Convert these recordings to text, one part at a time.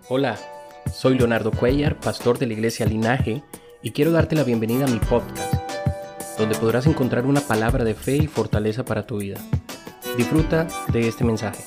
Hola, soy Leonardo Cuellar, pastor de la iglesia Linaje, y quiero darte la bienvenida a mi podcast, donde podrás encontrar una palabra de fe y fortaleza para tu vida. Disfruta de este mensaje.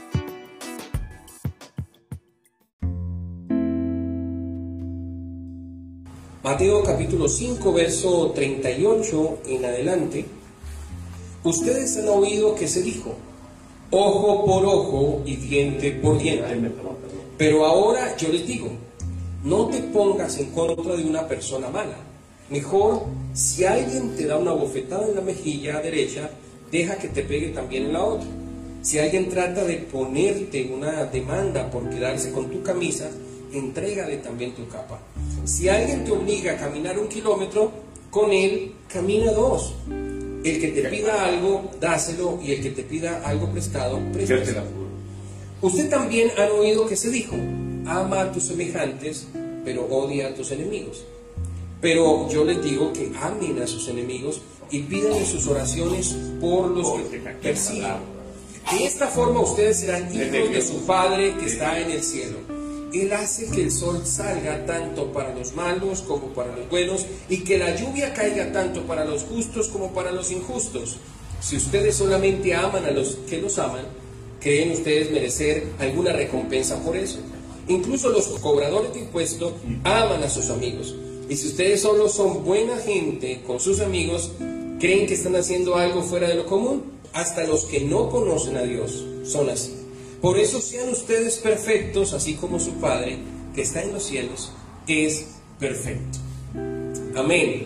Mateo capítulo 5, verso 38 en adelante. Ustedes han oído que se dijo, ojo por ojo y diente por diente. Pero ahora yo les digo, no te pongas en contra de una persona mala. Mejor, si alguien te da una bofetada en la mejilla derecha, deja que te pegue también en la otra. Si alguien trata de ponerte una demanda por quedarse con tu camisa, entrégale también tu capa. Si alguien te obliga a caminar 1 kilómetro, con él camina 2. El que te pida algo, dáselo, y el que te pida algo prestado, préstaselo. Usted también ha oído que se dijo, ama a tus semejantes, pero odia a tus enemigos. Pero yo les digo que amen a sus enemigos y pidan en sus oraciones por los que persiguen. De esta forma ustedes serán hijos de su Padre que está en el cielo. Él hace que el sol salga tanto para los malos como para los buenos, y que la lluvia caiga tanto para los justos como para los injustos. Si ustedes solamente aman a los que los aman, ¿creen ustedes merecer alguna recompensa por eso? Incluso los cobradores de impuestos aman a sus amigos. Y si ustedes solo son buena gente con sus amigos, ¿creen que están haciendo algo fuera de lo común? Hasta los que no conocen a Dios son así. Por eso sean ustedes perfectos, así como su Padre, que está en los cielos, es perfecto. Amén.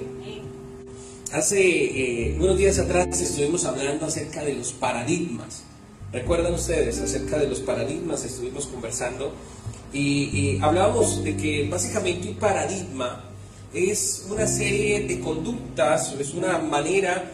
Hace unos días atrás estuvimos hablando acerca de los paradigmas. ¿Recuerdan ustedes? Acerca de los paradigmas estuvimos conversando y hablábamos de que básicamente un paradigma es una serie de conductas, es una manera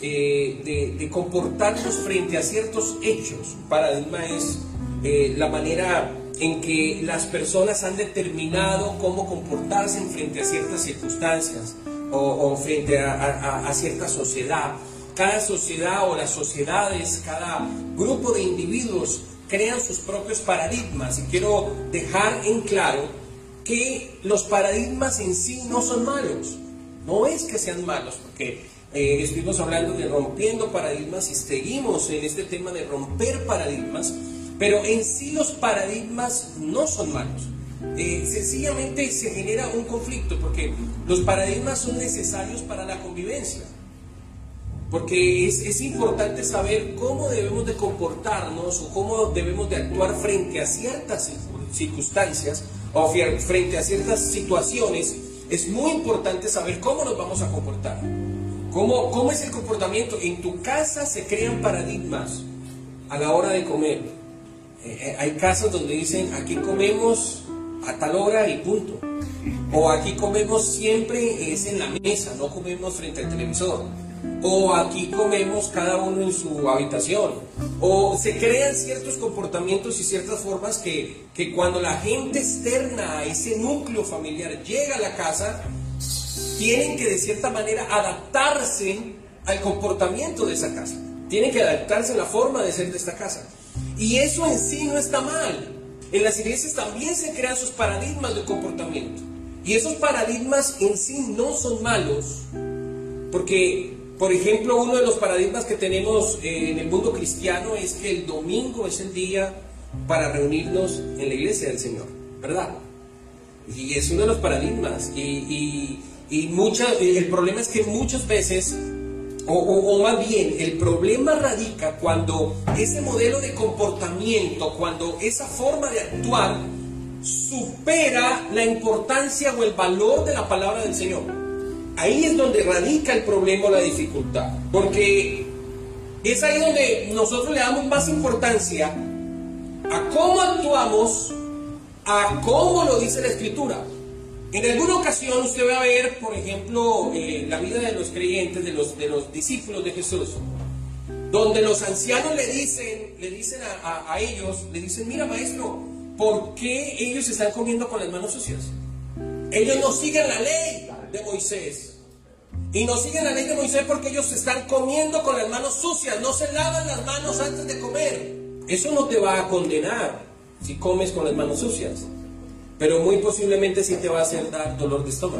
de comportarnos frente a ciertos hechos. Un paradigma es la manera en que las personas han determinado cómo comportarse frente a ciertas circunstancias o frente a cierta sociedad. Cada sociedad o las sociedades, cada grupo de individuos crean sus propios paradigmas, y quiero dejar en claro que los paradigmas en sí no son malos. No es que sean malos, porque estuvimos hablando de rompiendo paradigmas y seguimos en este tema de romper paradigmas, pero en sí los paradigmas no son malos. Sencillamente se genera un conflicto porque los paradigmas son necesarios para la convivencia. Porque es importante saber cómo debemos de comportarnos o cómo debemos de actuar frente a ciertas circunstancias o frente a ciertas situaciones. Es muy importante saber cómo nos vamos a comportar. ¿Cómo es el comportamiento? En tu casa se crean paradigmas a la hora de comer. Hay casas donde dicen, aquí comemos a tal hora y punto. O aquí comemos siempre es en la mesa, no comemos frente al televisor. O aquí comemos cada uno en su habitación. O se crean ciertos comportamientos y ciertas formas que cuando la gente externa a ese núcleo familiar llega a la casa, tienen que de cierta manera adaptarse al comportamiento de esa casa. Tienen que adaptarse a la forma de ser de esta casa. Y eso en sí no está mal. En las iglesias también se crean sus paradigmas de comportamiento. Y esos paradigmas en sí no son malos, porque, por ejemplo, uno de los paradigmas que tenemos en el mundo cristiano es que el domingo es el día para reunirnos en la iglesia del Señor, ¿verdad? Y es uno de los paradigmas. El problema es que muchas veces, o más bien, el problema radica cuando ese modelo de comportamiento, cuando esa forma de actuar supera la importancia o el valor de la palabra del Señor. Ahí es donde radica el problema o la dificultad, porque es ahí donde nosotros le damos más importancia a cómo actuamos, a cómo lo dice la Escritura. En alguna ocasión usted va a ver, por ejemplo, la vida de los creyentes, de los discípulos de Jesús, donde los ancianos le dicen a ellos, le dicen, mira maestro, ¿por qué ellos están comiendo con las manos sucias? Ellos no siguen la ley de Moisés. Y no siguen la ley de Moisés porque ellos están comiendo con las manos sucias, no se lavan las manos antes de comer. Eso no te va a condenar si comes con las manos sucias. pero muy posiblemente sí te va a hacer dar dolor de estómago.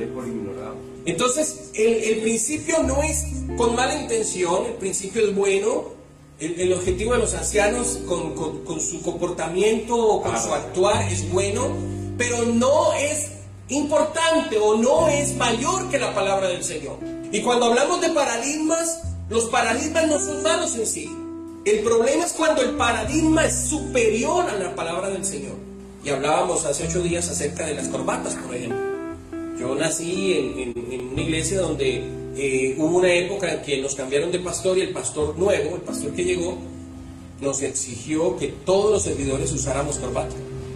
Entonces, el principio no es con mala intención, el principio es bueno. El objetivo de los ancianos con su comportamiento o con su actuar es bueno, pero no es importante o no es mayor que la palabra del Señor. Y cuando hablamos de paradigmas, los paradigmas no son malos en sí. El problema es cuando el paradigma es superior a la palabra del Señor. Y hablábamos hace 8 días acerca de las corbatas, por ejemplo. Yo nací en una iglesia donde hubo una época en que nos cambiaron de pastor, y el pastor nuevo, el pastor que llegó, nos exigió que todos los servidores usáramos corbata.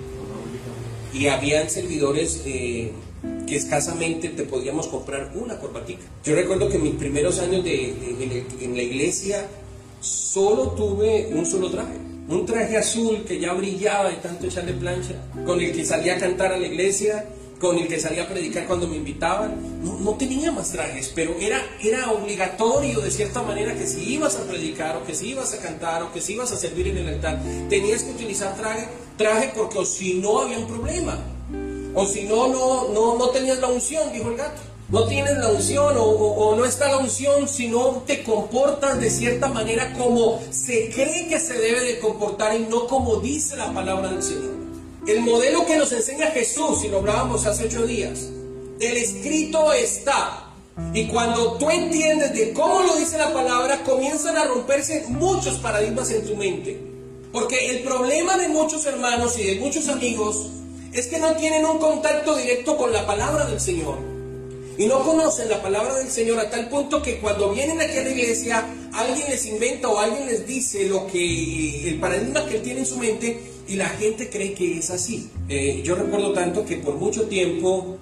Y habían servidores que escasamente te podíamos comprar una corbatica. Yo recuerdo que mis primeros años en la iglesia solo tuve un solo traje. Un traje azul que ya brillaba de tanto echarle plancha, con el que salía a cantar a la iglesia, con el que salía a predicar cuando me invitaban. No tenía más trajes, pero era obligatorio de cierta manera que si ibas a predicar, o que si ibas a cantar, o que si ibas a servir en el altar, tenías que utilizar traje porque o si no había un problema, o si no tenías la unción, dijo el gato. No tienes la unción o no está la unción si no te comportas de cierta manera como se cree que se debe de comportar y no como dice la palabra del Señor. El modelo que nos enseña Jesús, y lo hablábamos hace 8 días, el escrito está. Y cuando tú entiendes de cómo lo dice la palabra, comienzan a romperse muchos paradigmas en tu mente. Porque el problema de muchos hermanos y de muchos amigos es que no tienen un contacto directo con la palabra del Señor. Y no conocen la palabra del Señor a tal punto que cuando vienen aquí a la iglesia, alguien les inventa o alguien les dice el paradigma que él tiene en su mente, y la gente cree que es así. Yo recuerdo tanto que por mucho tiempo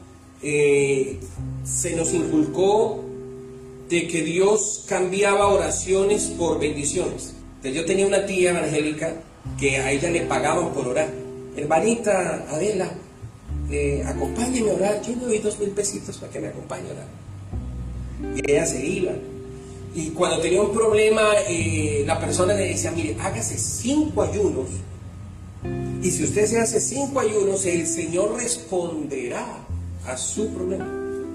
se nos inculcó de que Dios cambiaba oraciones por bendiciones. Entonces, yo tenía una tía evangélica que a ella le pagaban por orar. Hermanita Adela, acompáñeme a orar, yo le doy 2,000 pesitos para que me acompañe a orar. Y ella se iba. Y cuando tenía un problema, la persona le decía, mire, hágase 5 ayunos. Y si usted se hace 5 ayunos, el Señor responderá a su problema.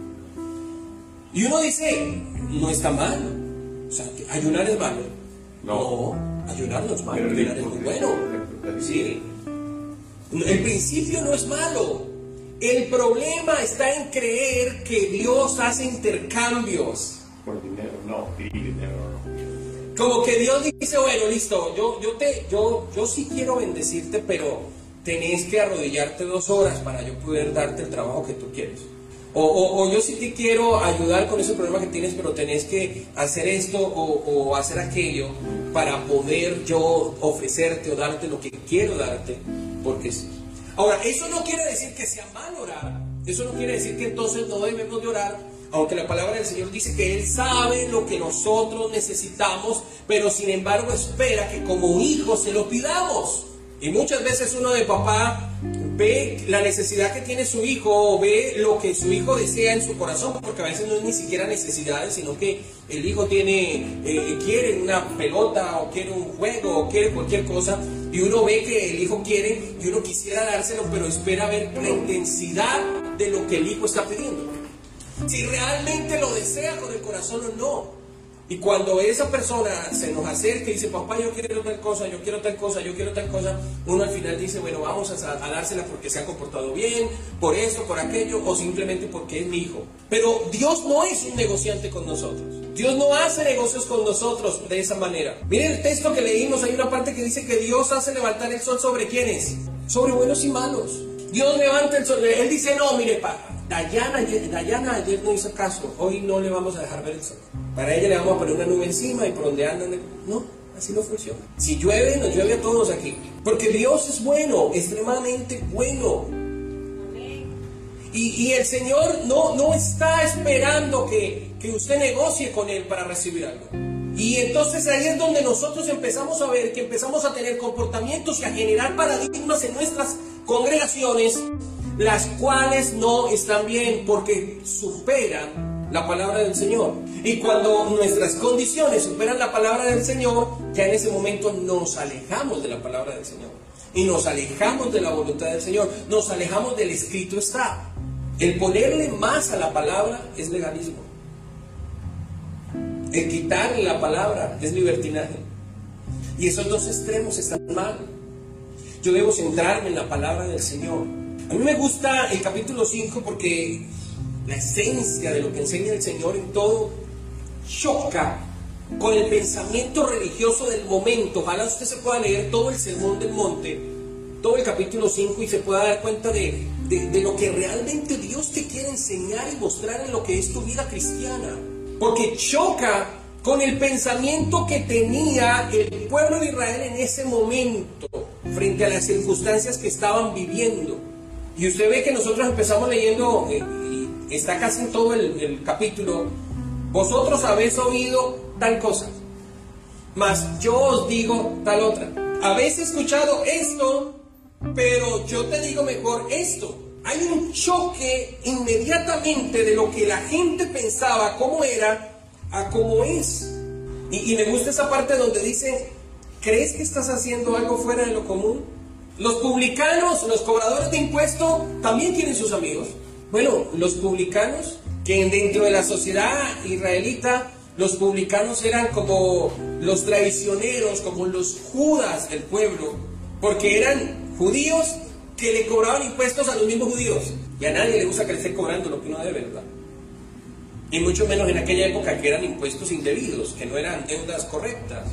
Y uno dice, no está mal. O sea, ayunar es malo. No, ayunar no es malo, ayunar es muy bueno. Sí. El principio no es malo. El problema está en creer que Dios hace intercambios. Por dinero, no, dinero no. Como que Dios dice, bueno, listo, yo sí quiero bendecirte, pero tenés que arrodillarte 2 horas para yo poder darte el trabajo que tú quieres. O yo sí te quiero ayudar con ese problema que tienes, pero tenés que hacer esto o hacer aquello para poder yo ofrecerte o darte lo que quiero darte, porque sí. Ahora, eso no quiere decir que sea mal orar, eso no quiere decir que entonces no debemos de orar, aunque la palabra del Señor dice que Él sabe lo que nosotros necesitamos, pero sin embargo espera que como hijos se lo pidamos. Y muchas veces uno de papá ve la necesidad que tiene su hijo, o ve lo que su hijo desea en su corazón, porque a veces no es ni siquiera necesidades, sino que el hijo quiere una pelota, o quiere un juego, o quiere cualquier cosa, y uno ve que el hijo quiere, y uno quisiera dárselo, pero espera ver la intensidad de lo que el hijo está pidiendo. Si realmente lo desea con el corazón o no. Y cuando esa persona se nos acerca y dice, papá, yo quiero tal cosa, yo quiero tal cosa, yo quiero tal cosa, uno al final dice, bueno, vamos a dársela porque se ha comportado bien, por eso, por aquello, o simplemente porque es mi hijo. Pero Dios no es un negociante con nosotros. Dios no hace negocios con nosotros de esa manera. Miren el texto que leímos, hay una parte que dice que Dios hace levantar el sol ¿sobre quiénes? Sobre buenos y malos. Dios levanta el sol. Él dice, no, mire, Dayana ayer no hizo caso, hoy no le vamos a dejar ver el sol. Para ella le vamos a poner una nube encima y por donde andan, no, así no funciona. Si llueve, nos llueve a todos aquí. Porque Dios es bueno, extremadamente bueno. Y el Señor no está esperando que usted negocie con Él para recibir algo. Y entonces ahí es donde nosotros empezamos a ver que empezamos a tener comportamientos y a generar paradigmas en nuestras congregaciones, las cuales no están bien porque superan la palabra del Señor. Y cuando nuestras condiciones superan la palabra del Señor, ya en ese momento nos alejamos de la palabra del Señor. y nos alejamos de la voluntad del Señor, nos alejamos del escrito está. El ponerle más a la palabra es legalismo. El quitarle la palabra es libertinaje. Y esos dos extremos están mal. Yo debo centrarme en la palabra del Señor. A mí me gusta el capítulo 5 porque la esencia de lo que enseña el Señor en todo choca con el pensamiento religioso del momento. Ojalá usted se pueda leer todo el Sermón del Monte, todo el capítulo 5, y se pueda dar cuenta de lo que realmente Dios te quiere enseñar y mostrar en lo que es tu vida cristiana. Porque choca con el pensamiento que tenía el pueblo de Israel en ese momento frente a las circunstancias que estaban viviendo. Y usted ve que nosotros empezamos leyendo, y está casi en todo el capítulo: vosotros habéis oído tal cosa, mas yo os digo tal otra. Habéis escuchado esto, pero yo te digo mejor esto. Hay un choque inmediatamente de lo que la gente pensaba cómo era a cómo es. Y me gusta esa parte donde dice: ¿crees que estás haciendo algo fuera de lo común? Los publicanos, los cobradores de impuestos, también tienen sus amigos. Bueno, los publicanos, que dentro de la sociedad israelita, los publicanos eran como los traicioneros, como los Judas del pueblo, porque eran judíos que le cobraban impuestos a los mismos judíos. Y a nadie le gusta que le esté cobrando lo que uno debe, ¿verdad? Y mucho menos en aquella época, que eran impuestos indebidos, que no eran deudas correctas,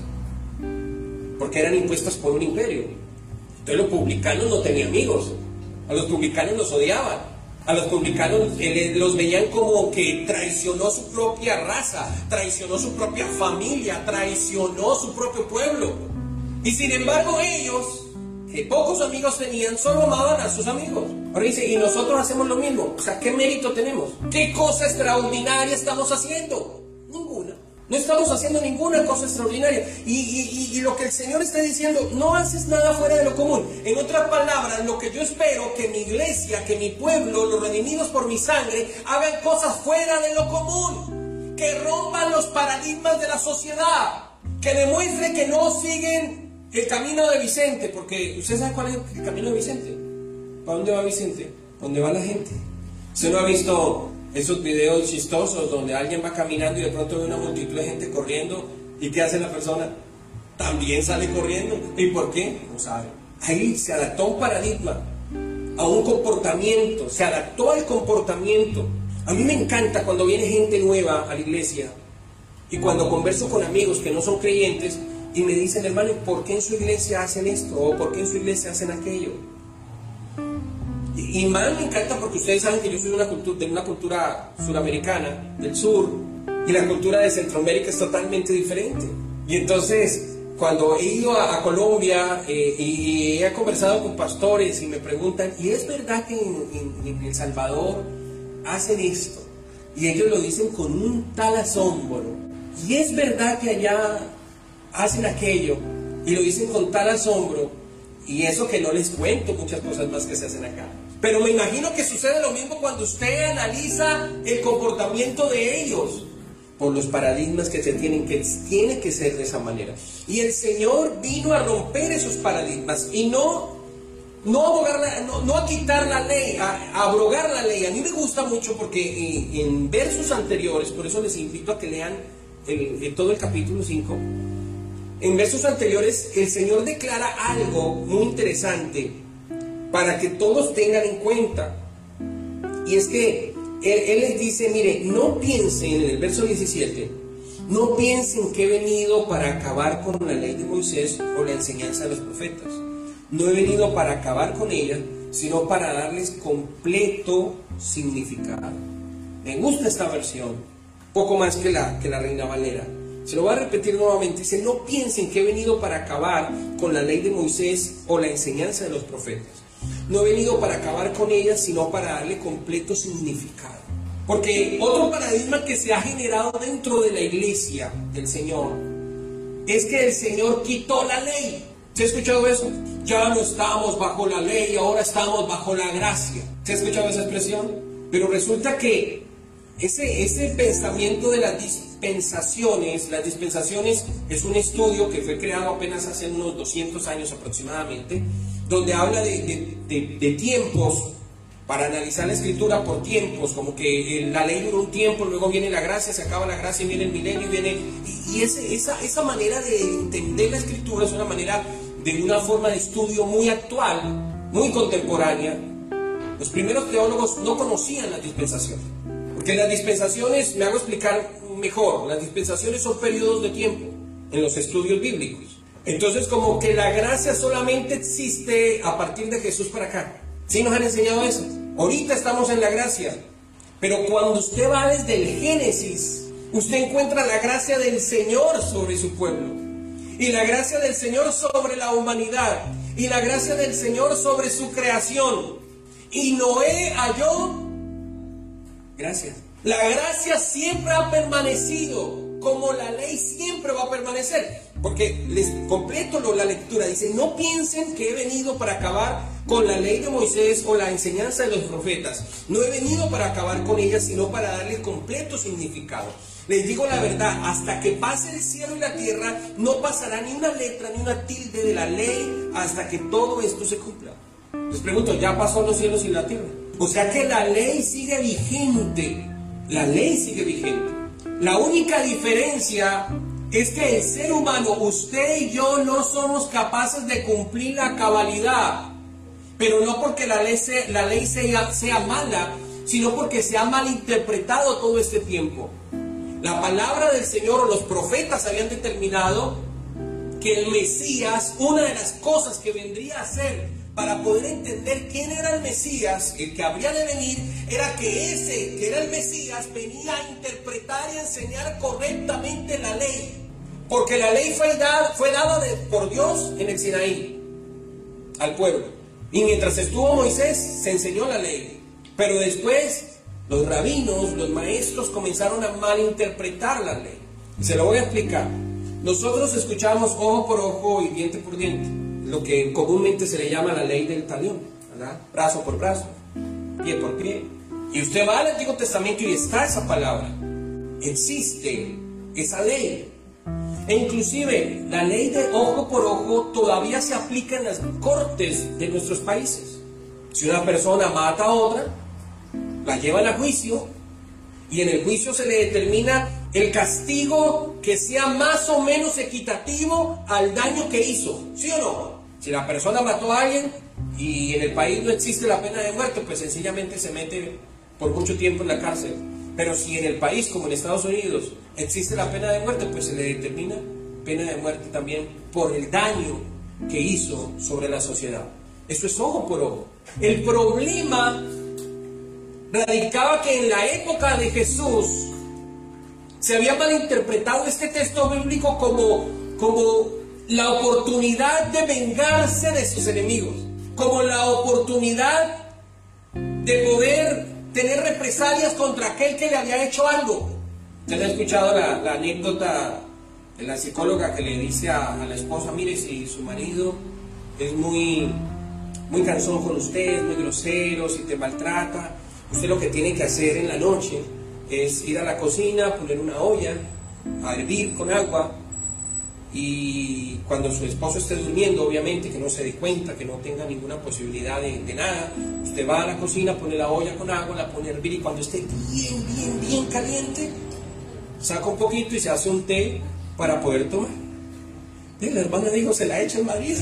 porque eran impuestos por un imperio. Entonces los publicanos no tenían amigos, a los publicanos los odiaban, a los publicanos los veían como que traicionó su propia raza, traicionó su propia familia, traicionó su propio pueblo. Y sin embargo ellos, que pocos amigos tenían, solo amaban a sus amigos. Ahora dice: y nosotros hacemos lo mismo. O sea, ¿qué mérito tenemos? ¿Qué cosa extraordinaria estamos haciendo? Ninguna. No estamos haciendo ninguna cosa extraordinaria. Y lo que el Señor está diciendo: no haces nada fuera de lo común. En otras palabras, lo que yo espero, que mi iglesia, que mi pueblo, los redimidos por mi sangre, hagan cosas fuera de lo común, que rompan los paradigmas de la sociedad, que demuestren que no siguen el camino de Vicente. Porque usted sabe cuál es el camino de Vicente. ¿Para dónde va Vicente? ¿Dónde va la gente? ¿Usted no ha visto esos videos chistosos donde alguien va caminando y de pronto ve una multitud de gente corriendo? ¿Y qué hace la persona? También sale corriendo. ¿Y por qué? No sabe. Ahí se adaptó a un paradigma, a un comportamiento, se adaptó al comportamiento. A mí me encanta cuando viene gente nueva a la iglesia y cuando converso con amigos que no son creyentes y me dicen: hermano, ¿por qué en su iglesia hacen esto? ¿O por qué en su iglesia hacen aquello? Y más me encanta porque ustedes saben que yo soy de una cultura suramericana, del sur, y la cultura de Centroamérica es totalmente diferente. Y entonces, cuando he ido a Colombia y he conversado con pastores y me preguntan: ¿y es verdad que en El Salvador hacen esto? Y ellos lo dicen con un tal asombro. ¿Y es verdad que allá hacen aquello? Y lo dicen con tal asombro. Y eso que no les cuento muchas cosas más que se hacen acá. Pero me imagino que sucede lo mismo cuando usted analiza el comportamiento de ellos, por los paradigmas que tiene que ser de esa manera. Y el Señor vino a romper esos paradigmas y no a quitar la ley, a abrogar la ley. A mí me gusta mucho porque en versos anteriores, por eso les invito a que lean todo el capítulo 5. En versos anteriores el Señor declara algo muy interesante para que todos tengan en cuenta. Y es que Él les dice: mire, no piensen, en el verso 17, no piensen que he venido para acabar con la ley de Moisés o la enseñanza de los profetas. No he venido para acabar con ella, sino para darles completo significado. Me gusta esta versión, poco más que la Reina Valera. Se lo voy a repetir nuevamente. Dice: no piensen que he venido para acabar con la ley de Moisés o la enseñanza de los profetas. No he venido para acabar con ella, sino para darle completo significado. Porque otro paradigma que se ha generado dentro de la iglesia del Señor es que el Señor quitó la ley. ¿Se ha escuchado eso? Ya no estamos bajo la ley, ahora estamos bajo la gracia. ¿Se ha escuchado esa expresión? Pero resulta que ese pensamiento de las dispensaciones. Las dispensaciones es un estudio que fue creado apenas hace unos 200 años aproximadamente, donde habla de tiempos, para analizar la escritura por tiempos, como que la ley dura un tiempo, luego viene la gracia, se acaba la gracia, viene el milenio, esa manera de entender la escritura es una manera de una forma de estudio muy actual, muy contemporánea. Los primeros teólogos no conocían las dispensaciones, porque las dispensaciones, me hago explicar mejor, las dispensaciones son periodos de tiempo en los estudios bíblicos. Entonces, como que la gracia solamente existe a partir de Jesús para acá. ¿Sí nos han enseñado eso? Ahorita estamos en la gracia, pero cuando usted va desde el Génesis, usted encuentra la gracia del Señor sobre su pueblo, y la gracia del Señor sobre la humanidad, y la gracia del Señor sobre su creación. Y Noé halló gracia. La gracia siempre ha permanecido, como la ley siempre va a permanecer. Porque les completo la lectura, dice: no piensen que he venido para acabar con la ley de Moisés o la enseñanza de los profetas. No he venido para acabar con ella, sino para darle completo significado. Les digo la verdad, hasta que pase el cielo y la tierra, no pasará ni una letra ni una tilde de la ley hasta que todo esto se cumpla. Les pregunto, ¿ya pasó los cielos y la tierra? O sea que la ley sigue vigente. La ley sigue vigente. La única diferencia es que el ser humano, usted y yo, no somos capaces de cumplir la cabalidad. Pero no porque la ley sea mala, sino porque se ha malinterpretado todo este tiempo. La palabra del Señor o los profetas habían determinado que el Mesías, una de las cosas que vendría a hacer para poder entender quién era el Mesías, el que habría de venir, era que ese que era el Mesías venía a interpretar y a enseñar correctamente la ley. Porque la ley fue dada por Dios en el Sinaí al pueblo. Y mientras estuvo Moisés, se enseñó la ley. Pero después, los rabinos, los maestros, comenzaron a malinterpretar la ley. Y se lo voy a explicar. Nosotros escuchamos ojo por ojo y diente por diente, lo que comúnmente se le llama la ley del talión, ¿verdad? Brazo por brazo, pie por pie. Y usted va al Antiguo Testamento y está esa palabra. Existe esa ley. E inclusive la ley de ojo por ojo todavía se aplica en las cortes de nuestros países. Si una persona mata a otra, la llevan a juicio, y en el juicio se le determina el castigo que sea más o menos equitativo al daño que hizo, ¿sí o no? Si la persona mató a alguien y en el país no existe la pena de muerte, pues sencillamente se mete por mucho tiempo en la cárcel. Pero si en el país, como en Estados Unidos, existe la pena de muerte, pues se le determina pena de muerte también por el daño que hizo sobre la sociedad. Eso es ojo por ojo. El problema radicaba que en la época de Jesús se había malinterpretado este texto bíblico como la oportunidad de vengarse de sus enemigos, como la oportunidad de poder tener represalias contra aquel que le había hecho algo. ¿Usted ha escuchado la anécdota de la psicóloga que le dice a la esposa: mire, si su marido es muy cansón con usted, es muy grosero, si te maltrata, usted lo que tiene que hacer en la noche es ir a la cocina, poner una olla a hervir con agua, y cuando su esposo esté durmiendo, obviamente que no se dé cuenta, que no tenga ninguna posibilidad de nada, usted va a la cocina, pone la olla con agua, la pone a hervir, y cuando esté bien caliente, saca un poquito y se hace un té para poder tomar. Y la hermana dijo: ¿se la echa el marido?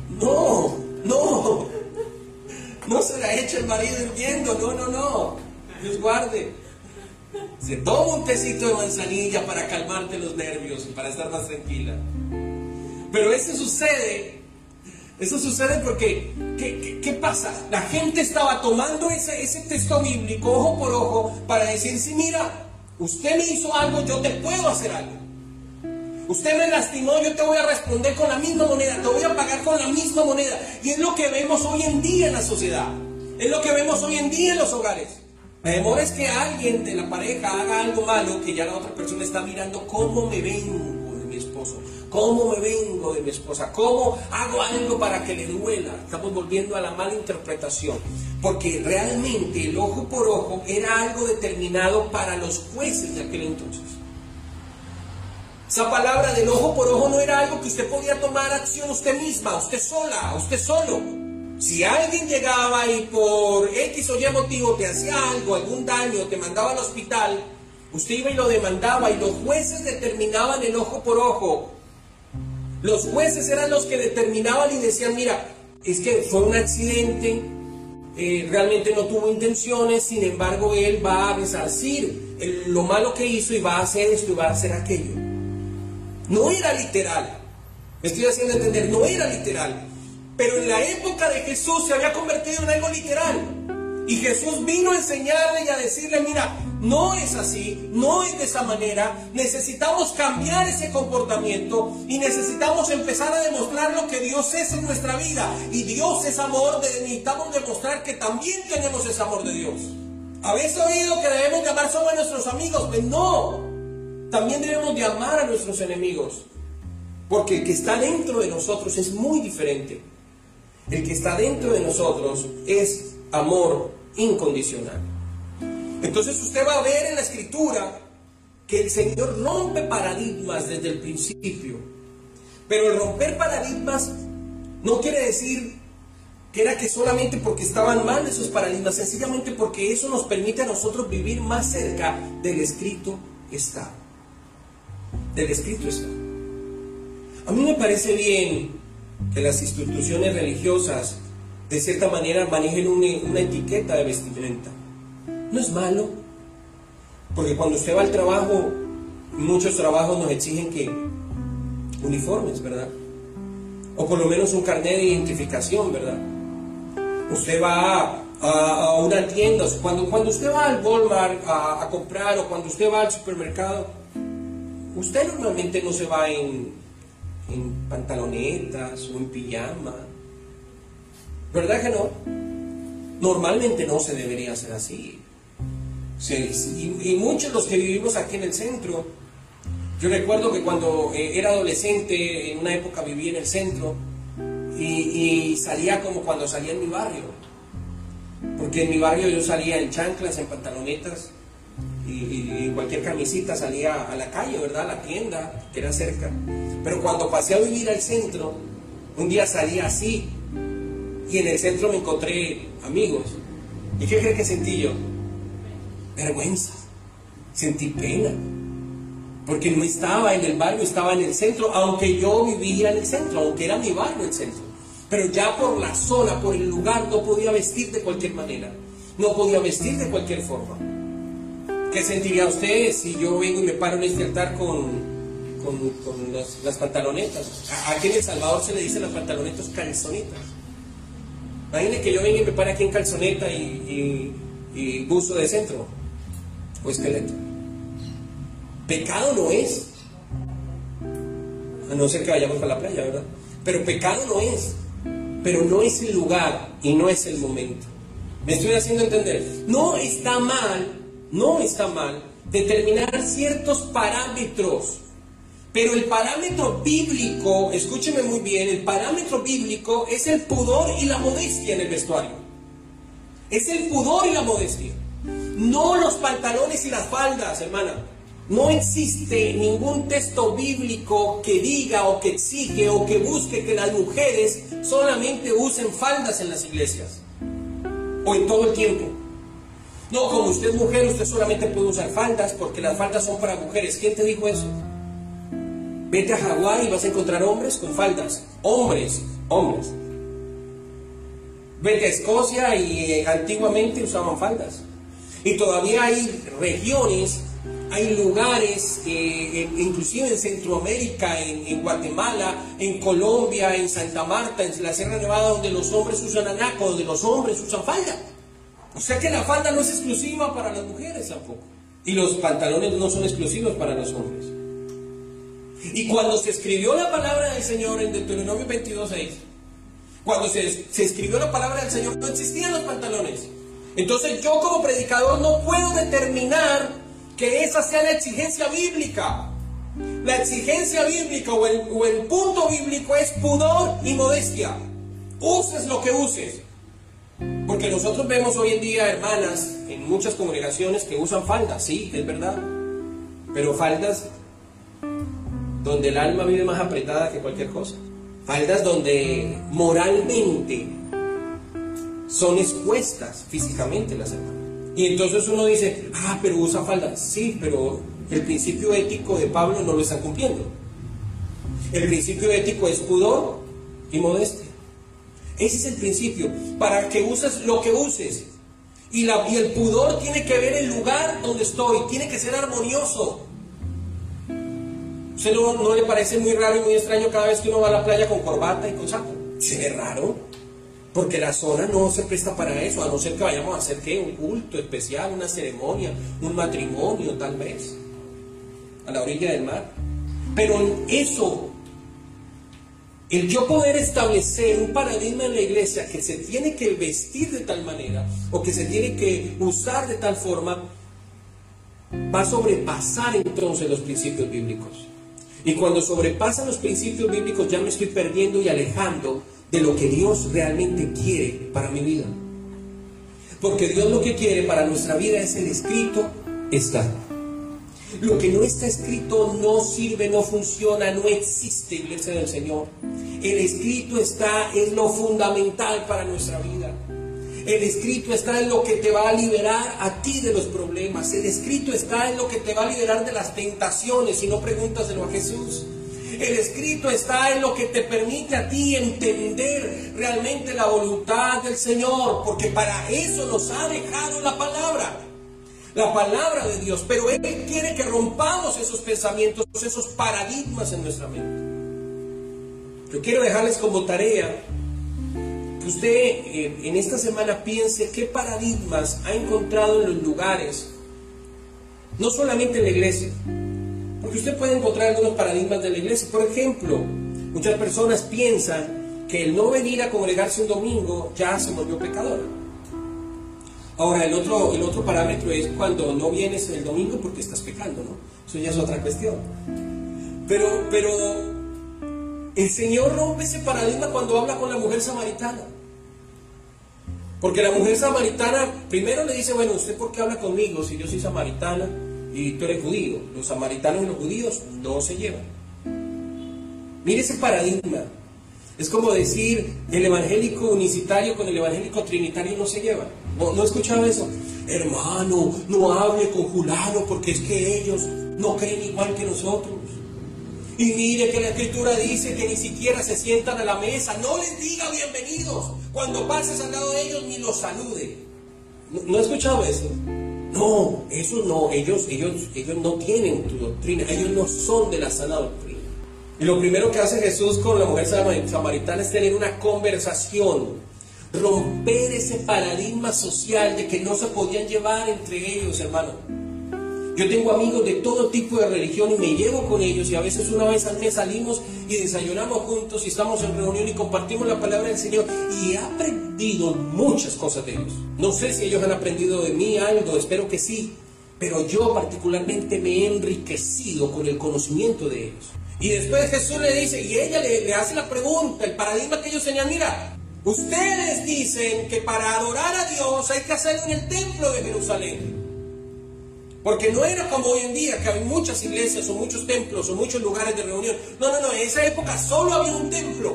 No se la echa el marido hirviendo, no, Dios guarde. Se toma un tecito de manzanilla para calmarte los nervios y para estar más tranquila. Pero eso sucede porque, ¿qué pasa? La gente estaba tomando ese texto bíblico, ojo por ojo, para decir: sí, mira, usted me hizo algo, yo te puedo hacer algo. Usted me lastimó, yo te voy a responder con la misma moneda, te voy a pagar con la misma moneda. Y es lo que vemos hoy en día en la sociedad, es lo que vemos hoy en día en los hogares. La demora es que alguien de la pareja haga algo malo, que ya la otra persona está mirando cómo me vengo de mi esposo, cómo me vengo de mi esposa, cómo hago algo para que le duela. Estamos volviendo a la mala interpretación, porque realmente el ojo por ojo era algo determinado para los jueces de aquel entonces. Esa palabra del ojo por ojo no era algo que usted podía tomar acción usted misma, usted sola, usted solo. Si alguien llegaba y por X o Y motivo te hacía algo, algún daño, te mandaba al hospital, usted iba y lo demandaba y los jueces determinaban el ojo por ojo. Los jueces eran los que determinaban y decían, mira, es que fue un accidente, realmente no tuvo intenciones, sin embargo él va a resarcir lo malo que hizo y va a hacer esto y va a hacer aquello. No era literal, me estoy haciendo entender, no era literal, pero en la época de Jesús se había convertido en algo literal. Y Jesús vino a enseñarle y a decirle, mira, no es así, no es de esa manera, necesitamos cambiar ese comportamiento y necesitamos empezar a demostrar lo que Dios es en nuestra vida. Y Dios es amor, necesitamos demostrar que también tenemos ese amor de Dios. ¿Habéis oído que debemos de amar solo a nuestros amigos? Pues no, también debemos de amar a nuestros enemigos, porque el que está dentro de nosotros es muy diferente. El que está dentro de nosotros es amor incondicional. Entonces usted va a ver en la Escritura que el Señor rompe paradigmas desde el principio. Pero el romper paradigmas no quiere decir que era que solamente porque estaban mal esos paradigmas, sencillamente porque eso nos permite a nosotros vivir más cerca del escrito está. Del escrito está. A mí me parece bien que las instituciones religiosas de cierta manera manejen una etiqueta de vestimenta. No es malo, porque cuando usted va al trabajo, muchos trabajos nos exigen que uniformes, ¿verdad? O por lo menos un carnet de identificación, ¿verdad? Usted va a una tienda, cuando usted va al Walmart a comprar, o cuando usted va al supermercado, usted normalmente no se va en pantalonetas o en pijama, ¿verdad que no? Normalmente no se debería hacer así. Y muchos de los que vivimos aquí en el centro, yo recuerdo que cuando era adolescente, en una época viví en el centro y salía como cuando salía en mi barrio, porque en mi barrio yo salía en chanclas, en pantalonetas y cualquier camisita, salía a la calle, ¿verdad? A la tienda que era cerca. Pero cuando pasé a vivir al centro, un día salí así y en el centro me encontré amigos. ¿Y qué cree que sentí yo? Vergüenza, sentí pena, porque no estaba en el barrio, estaba en el centro, aunque yo vivía en el centro, aunque era mi barrio el centro, pero ya por la zona, por el lugar, no podía vestir de cualquier manera, no podía vestir de cualquier forma. ¿Qué sentiría usted si yo vengo y me paro en este altar con las pantalonetas? Aquí en El Salvador se le dice las pantalonetas calzonitas. Imagine que yo venga y me pare aquí en calzoneta y buzo de centro o esqueleto. Pecado no es, a no ser que vayamos para la playa, ¿verdad? Pero pecado no es, pero no es el lugar y no es el momento. ¿Me estoy haciendo entender? No está mal determinar ciertos parámetros, pero el parámetro bíblico, escúcheme muy bien, el parámetro bíblico es el pudor y la modestia en el vestuario. Es el pudor y la modestia, no los pantalones y las faldas, hermana. No existe ningún texto bíblico que diga o que exige o que busque que las mujeres solamente usen faldas en las iglesias o en todo el tiempo. No, como usted es mujer, usted solamente puede usar faldas porque las faldas son para mujeres. ¿Quién te dijo eso? Vete a Hawái y vas a encontrar hombres con faldas. Hombres. Vete a Escocia y antiguamente usaban faldas. Y todavía hay regiones, hay lugares, inclusive en Centroamérica, en Guatemala, en Colombia, en Santa Marta, en la Sierra Nevada, donde los hombres usan anaco, donde los hombres usan falda. O sea que la falda no es exclusiva para las mujeres tampoco. Y los pantalones no son exclusivos para los hombres. Y cuando se escribió la palabra del Señor en Deuteronomio 22:6, cuando se escribió la palabra del Señor, no existían los pantalones. Entonces yo como predicador no puedo determinar que esa sea la exigencia bíblica. La exigencia bíblica o el punto bíblico es pudor y modestia. Uses lo que uses. Porque nosotros vemos hoy en día hermanas en muchas congregaciones que usan faldas, sí, es verdad. Pero faldas donde el alma vive más apretada que cualquier cosa. Faldas donde moralmente son expuestas físicamente las hermanas. Y entonces uno dice, pero usa faldas. Sí, pero el principio ético de Pablo no lo están cumpliendo. El principio ético es pudor y modestia. Ese es el principio, para que uses lo que uses. Y el pudor tiene que ver el lugar donde estoy, tiene que ser armonioso. ¿Usted no le parece muy raro y muy extraño cada vez que uno va a la playa con corbata y con saco? Se ve raro, porque la zona no se presta para eso, a no ser que vayamos a hacer un culto especial, una ceremonia, un matrimonio tal vez, a la orilla del mar. Pero eso, el yo poder establecer un paradigma en la iglesia que se tiene que vestir de tal manera, o que se tiene que usar de tal forma, va a sobrepasar entonces los principios bíblicos. Y cuando sobrepasan los principios bíblicos ya me estoy perdiendo y alejando de lo que Dios realmente quiere para mi vida. Porque Dios lo que quiere para nuestra vida es el escrito está. Lo que no está escrito no sirve, no funciona, no existe, iglesia del Señor. El escrito está, es lo fundamental para nuestra vida. El escrito está en lo que te va a liberar a ti de los problemas. El escrito está en lo que te va a liberar de las tentaciones, si no pregúntaselo a Jesús. El escrito está en lo que te permite a ti entender realmente la voluntad del Señor, porque para eso nos ha dejado la palabra de Dios. Pero Él quiere que rompamos esos pensamientos, esos paradigmas en nuestra mente. Yo quiero dejarles como tarea que usted en esta semana piense qué paradigmas ha encontrado en los lugares, no solamente en la iglesia, porque usted puede encontrar algunos paradigmas de la iglesia. Por ejemplo, muchas personas piensan que el no venir a congregarse un domingo ya se volvió pecador. Ahora, el otro parámetro es cuando no vienes el domingo porque estás pecando, ¿no? Eso ya es otra cuestión. Pero el Señor rompe ese paradigma cuando habla con la mujer samaritana. Porque la mujer samaritana primero le dice, bueno, ¿usted por qué habla conmigo si yo soy samaritana y tú eres judío? Los samaritanos y los judíos no se llevan. Mire ese paradigma. Es como decir, el evangélico unicitario con el evangélico trinitario no se llevan. ¿No he escuchado eso? Hermano, no hable con fulano porque es que ellos no creen igual que nosotros. Y mire que la Escritura dice que ni siquiera se sientan a la mesa. No les diga bienvenidos. Cuando pases al lado de ellos ni los salude. ¿No he escuchado eso? No, eso no. Ellos no tienen tu doctrina. Ellos no son de la sana doctrina. Y lo primero que hace Jesús con la mujer samaritana es tener una conversación. Romper ese paradigma social de que no se podían llevar entre ellos, hermano. Yo tengo amigos de todo tipo de religión y me llevo con ellos, y a veces una vez al mes salimos y desayunamos juntos y estamos en reunión y compartimos la palabra del Señor, y he aprendido muchas cosas de ellos. No sé si ellos han aprendido de mí algo, espero que sí, pero yo particularmente me he enriquecido con el conocimiento de ellos. Y después Jesús le dice, y ella le hace la pregunta, el paradigma que ellos tenían, mira, ustedes dicen que para adorar a Dios hay que hacerlo en el templo de Jerusalén. Porque no era como hoy en día, que hay muchas iglesias o muchos templos o muchos lugares de reunión. No, en esa época solo había un templo.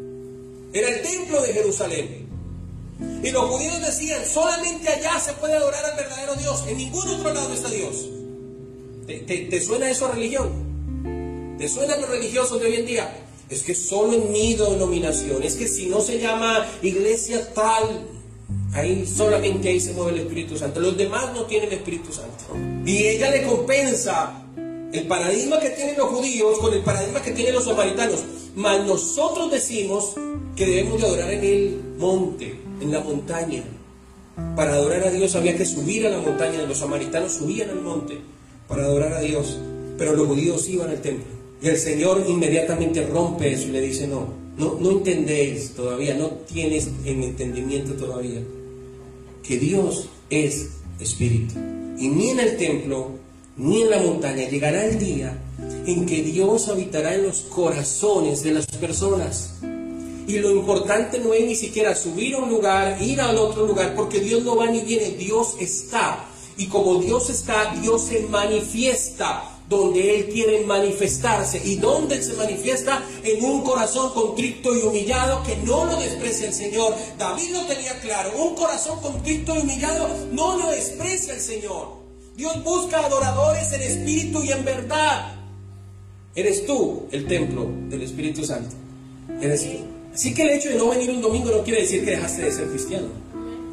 Era el templo de Jerusalén. Y los judíos decían, solamente allá se puede adorar al verdadero Dios, en ningún otro lado está Dios. ¿Te suena eso a religión? ¿Te suenan los religiosos de hoy en día? Es que solo en mi denominación, es que si no se llama iglesia tal, solamente ahí se mueve el Espíritu Santo. Los demás no tienen Espíritu Santo. Y ella le compensa el paradigma que tienen los judíos con el paradigma que tienen los samaritanos. Mas nosotros decimos que debemos de adorar en el monte, en la montaña. Para adorar a Dios había que subir a la montaña. Los samaritanos subían al monte para adorar a Dios, pero los judíos iban al templo. Y el Señor inmediatamente rompe eso y le dice, no entendéis todavía, no tienes en entendimiento todavía que Dios es Espíritu. Y ni en el templo, ni en la montaña llegará el día en que Dios habitará en los corazones de las personas. Y lo importante no es ni siquiera subir a un lugar, ir al otro lugar, porque Dios no va ni viene, Dios está. Y como Dios está, Dios se manifiesta. donde Él quiere manifestarse. ¿Y donde Él se manifiesta? En un corazón contrito y humillado que no lo desprecia el Señor. David lo tenía claro, un corazón contrito y humillado no lo desprecia el Señor. Dios busca adoradores en espíritu y en verdad. Eres tú el templo del Espíritu Santo. Eres tú. Así que el hecho de no venir un domingo no quiere decir que dejaste de ser cristiano.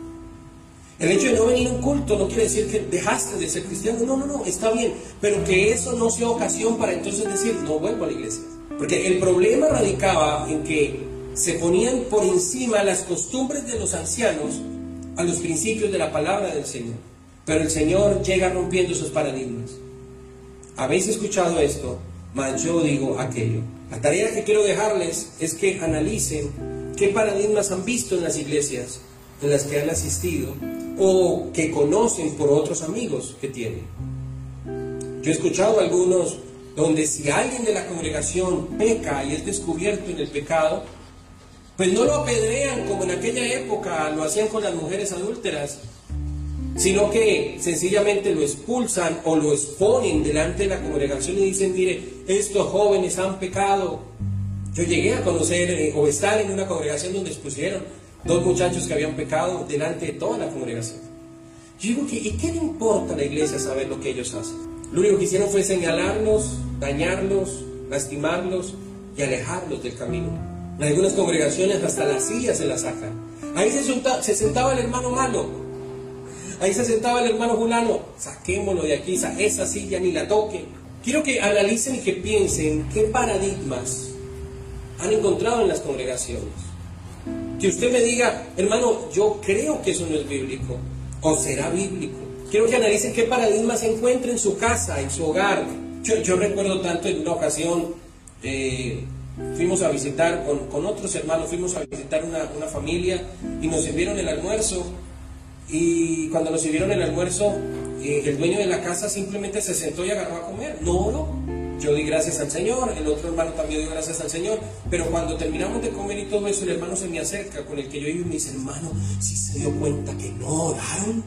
El hecho de no venir a un culto no quiere decir que dejaste de ser cristiano. No, está bien. Pero que eso no sea ocasión para entonces decir, no vuelvo a la iglesia. Porque el problema radicaba en que se ponían por encima las costumbres de los ancianos a los principios de la palabra del Señor. Pero el Señor llega rompiendo esos paradigmas. Habéis escuchado esto, mas yo digo aquello. La tarea que quiero dejarles es que analicen qué paradigmas han visto en las iglesias en las que han asistido o que conocen por otros amigos que tienen. Yo he escuchado algunos donde si alguien de la congregación peca y es descubierto en el pecado, pues no lo apedrean como en aquella época lo hacían con las mujeres adúlteras, sino que sencillamente lo expulsan o lo exponen delante de la congregación y dicen, mire, estos jóvenes han pecado. Yo llegué a conocer o estar en una congregación donde expusieron 2 muchachos que habían pecado delante de toda la congregación. Yo digo, ¿y qué le importa a la iglesia saber lo que ellos hacen? Lo único que hicieron fue señalarlos, dañarlos, lastimarlos y alejarlos del camino. En algunas congregaciones hasta las sillas se las sacan. Ahí se sentaba el hermano malo, ahí se sentaba el hermano fulano, saquémoslo de aquí, esa silla ni la toquen. Quiero que analicen y que piensen qué paradigmas han encontrado en las congregaciones. Que usted me diga, hermano, yo creo que eso no es bíblico, o será bíblico. Quiero que analicen qué paradigmas se encuentra en su casa, en su hogar. Yo recuerdo tanto en una ocasión, fuimos a visitar con otros hermanos, fuimos a visitar una familia y nos sirvieron el almuerzo. Y cuando nos sirvieron el almuerzo, el dueño de la casa simplemente se sentó y agarró a comer. Yo di gracias al Señor, el otro hermano también dio gracias al Señor, pero cuando terminamos de comer y todo eso, el hermano se me acerca con el que yo iba y me dice, hermano, ¿sí se dio cuenta que no oraron?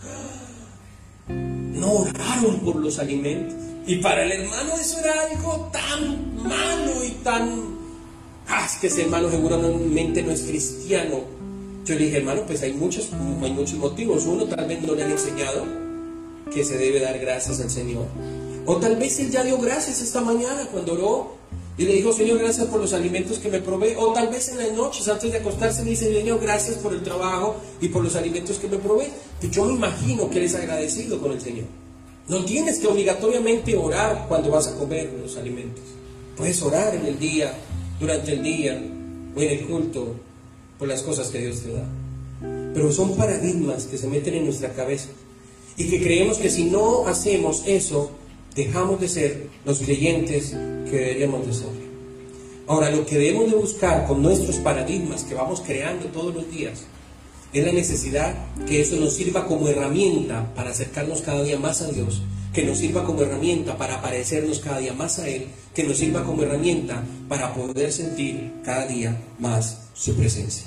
No oraron por los alimentos. Y para el hermano eso era algo tan malo y tan... es que ese hermano seguramente no es cristiano. Yo le dije, hermano, pues hay muchos motivos. Uno, tal vez no le han enseñado que se debe dar gracias al Señor. O tal vez él ya dio gracias esta mañana cuando oró y le dijo, Señor, gracias por los alimentos que me provee. O tal vez en las noches antes de acostarse le dice, Señor, gracias por el trabajo y por los alimentos que me provee. Pues yo me imagino que él es agradecido con el Señor. No tienes que obligatoriamente orar cuando vas a comer los alimentos. Puedes orar en el día, durante el día o en el culto por las cosas que Dios te da. Pero son paradigmas que se meten en nuestra cabeza y que creemos que si no hacemos eso, dejamos de ser los creyentes que deberíamos de ser. Ahora, lo que debemos de buscar con nuestros paradigmas que vamos creando todos los días es la necesidad que eso nos sirva como herramienta para acercarnos cada día más a Dios, que nos sirva como herramienta para parecernos cada día más a Él, que nos sirva como herramienta para poder sentir cada día más su presencia.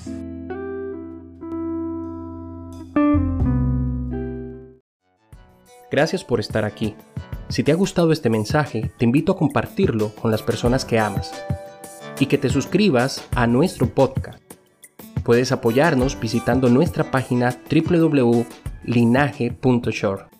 Gracias por estar aquí. Si te ha gustado este mensaje, te invito a compartirlo con las personas que amas y que te suscribas a nuestro podcast. Puedes apoyarnos visitando nuestra página www.linaje.shore.